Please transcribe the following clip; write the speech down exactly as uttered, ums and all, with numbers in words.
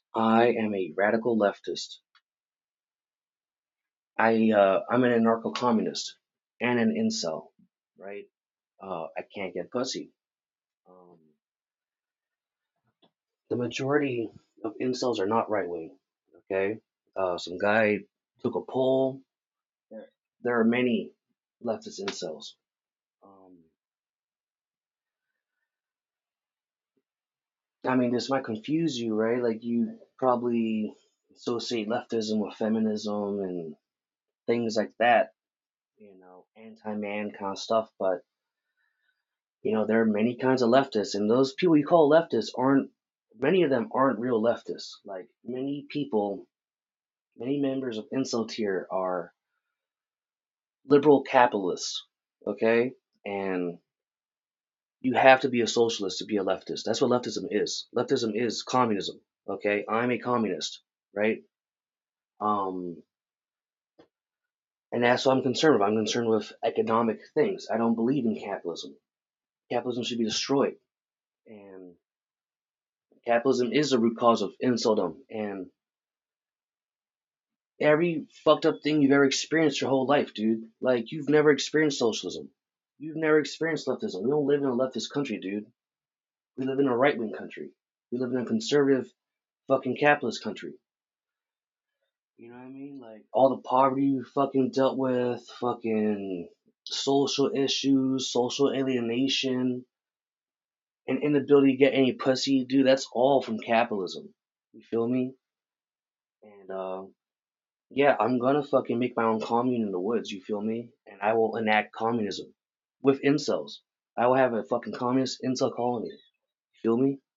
I am a radical leftist. I uh, I'm an anarcho-communist and an incel, right? Uh, I can't get pussy. Um, the majority of incels are not right wing. Okay, uh, some guy took a poll. There, there are many leftist incels. Um, I mean, this might confuse you, right? Like you probably associate leftism with feminism and things like that, you know, anti-man kind of stuff. But you know, there are many kinds of leftists, and those people you call leftists aren't. Many of them aren't real leftists. Like many people, many members of incel tier are liberal capitalists. Okay, and you have to be a socialist to be a leftist. That's what leftism is. Leftism is communism. Okay, I'm a communist, right? Um, and that's what I'm concerned with. I'm concerned with economic things. I don't believe in capitalism. Capitalism should be destroyed, and capitalism is the root cause of inceldom and every fucked up thing you've ever experienced your whole life, dude. Like you've never experienced socialism. You've never experienced leftism. We don't live in a leftist country, dude. We live in a right wing country. We live in a conservative fucking capitalist country. You know what I mean? Like all the poverty you fucking dealt with, fucking social issues, social alienation, and inability to get any pussy, dude, that's all from capitalism. You feel me? And uh yeah, I'm gonna fucking make my own commune in the woods, you feel me? And I will enact communism with incels. I will have a fucking communist incel colony. You feel me?